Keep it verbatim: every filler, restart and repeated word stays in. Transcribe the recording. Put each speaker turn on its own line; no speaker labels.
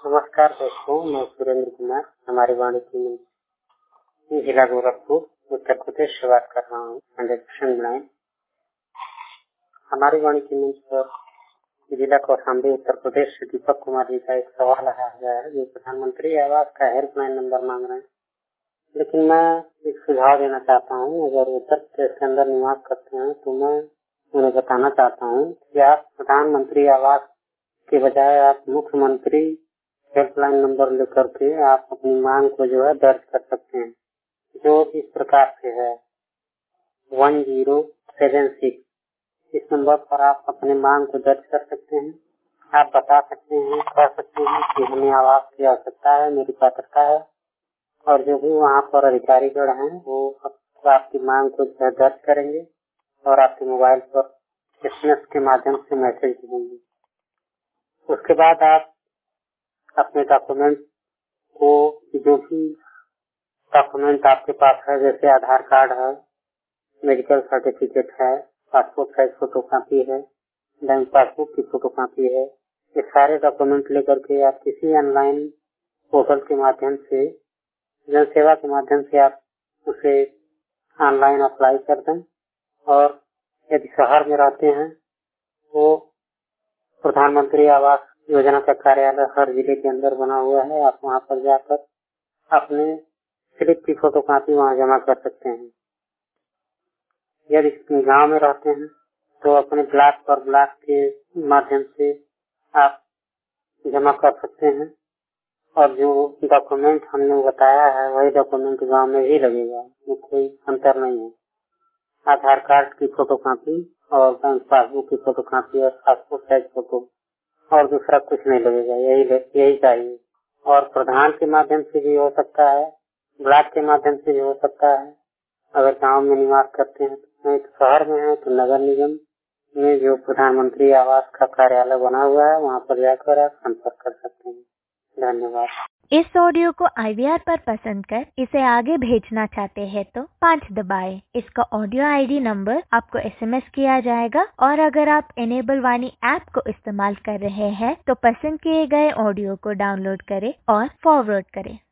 नमस्कार दोस्तों, मैं सुरेंद्र कुमार हमारी वाणी की जिला गोरखपुर उत्तर प्रदेश से बात कर रहा हूँ। हंड्रेड परसेंट बनाए हमारी वाणी की मंच पर जिला कौशाम्बी उत्तर प्रदेश से दीपक कुमार जी का एक सवाल आया है जो प्रधानमंत्री आवास का हेल्पलाइन नंबर मांग रहे हैं। लेकिन मैं एक सुझाव देना चाहता हूँ, अगर उत्तर प्रदेश के अंदर निवास करते हैं तो मैं उन्हें बताना चाहता हूँ कि आप प्रधानमंत्री आवास के बजाय आप मुख्यमंत्री हेल्पलाइन नंबर लेकर के आप अपनी मांग को जो है दर्ज कर सकते हैं, जो इस प्रकार से है वन जीरो सेवन सिक्स। इस नंबर पर आप अपने मांग को दर्ज कर सकते हैं। आप बता सकते हैं, कह सकते हैं कि हमें आवास की आवश्यकता है, मेरी पात्रता है, और जो भी वहाँ पर अधिकारीगण हैं वो आपकी मांग को दर्ज करेंगे और आपके मोबाइल पर एसएमएस के माध्यम से मैसेज देंगे। उसके बाद आप अपने डॉक्यूमेंट को, जो भी डॉक्यूमेंट आपके पास है, जैसे आधार कार्ड है, मेडिकल सर्टिफिकेट है, पासपोर्ट साइज फोटो कॉपी है, बैंक पासबुक की फोटो कॉपी है, ये सारे डॉक्यूमेंट लेकर के आप किसी ऑनलाइन पोर्टल के माध्यम से, जन सेवा के माध्यम से आप उसे ऑनलाइन अप्लाई कर दें। और यदि शहर में रहते हैं तो प्रधानमंत्री आवास योजना का कार्यालय हर जिले के अंदर बना हुआ है, आप वहाँ पर जाकर अपने स्लिप की फोटो कॉपी वहाँ जमा कर सकते हैं। यदि गांव में रहते हैं तो अपने ब्लॉक पर ब्लॉक के माध्यम से आप जमा कर सकते हैं, और जो डॉक्यूमेंट हमने बताया है वही डॉक्यूमेंट गांव में भी लगेगा, वो कोई अंतर नहीं है। आधार कार्ड की फोटो कॉपी और बैंक पासबुक की फोटो कॉपी और पासपोर्ट साइज फोटो, और दूसरा कुछ नहीं लगेगा, यही यही चाहिए। और प्रधान के माध्यम से भी हो सकता है, ब्लॉक के माध्यम से भी हो सकता है। अगर गांव में निवास करते हैं, नहीं तो शहर में है तो नगर निगम में जो प्रधानमंत्री आवास का कार्यालय बना हुआ है वहाँ पर जाकर आप संपर्क कर सकते हैं। धन्यवाद।
इस ऑडियो को आई वी आर पर पसंद कर इसे आगे भेजना चाहते हैं तो पाँच दबाएं। इसका ऑडियो आईडी नंबर आपको एसएमएस किया जाएगा, और अगर आप इनेबल वाणी ऐप को इस्तेमाल कर रहे हैं तो पसंद किए गए ऑडियो को डाउनलोड करें और फॉरवर्ड करें।